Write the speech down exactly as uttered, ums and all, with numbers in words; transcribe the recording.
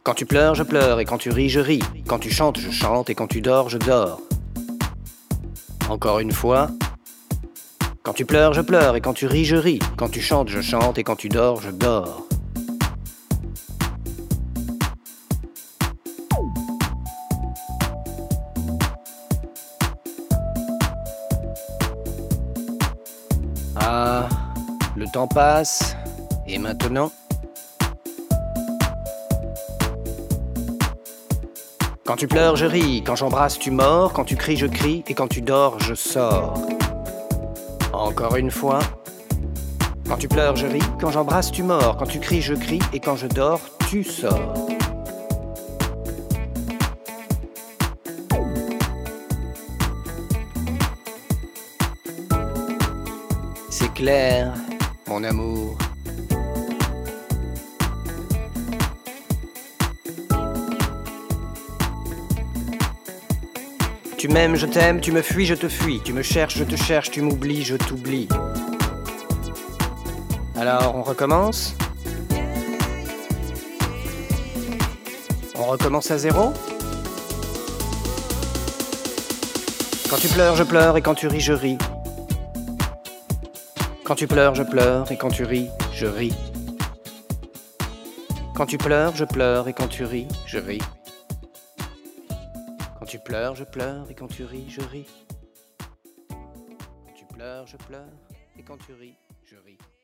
Quand tu pleures, je pleure, et quand tu ris, je ris. Quand tu chantes, je chante, et quand tu dors, je dors. Encore une fois. Quand tu pleures, je pleure, et quand tu ris, je ris. Quand tu chantes, je chante, et quand tu dors, je dors. Ah, le temps passe, et maintenant? Quand tu pleures, je ris, quand j'embrasse, tu mords, quand tu cries, je crie, et quand tu dors, je sors. Encore une fois. Quand tu pleures, je ris, quand j'embrasse, tu mords, quand tu cries, je crie, et quand je dors, tu sors. C'est clair, mon amour. Tu m'aimes, je t'aime, tu me fuis, je te fuis. Tu me cherches, je te cherche, tu m'oublies, je t'oublie. Alors, on recommence? On recommence à zéro? Quand tu pleures, je pleure, et quand tu ris, je ris. Quand tu pleures, je pleure, et quand tu ris, je ris. Quand tu pleures, je pleure, et quand tu ris, je ris. Quand tu pleures, je pleure, et quand tu ris, je ris. Quand tu pleures, je pleure, et quand tu ris, je ris.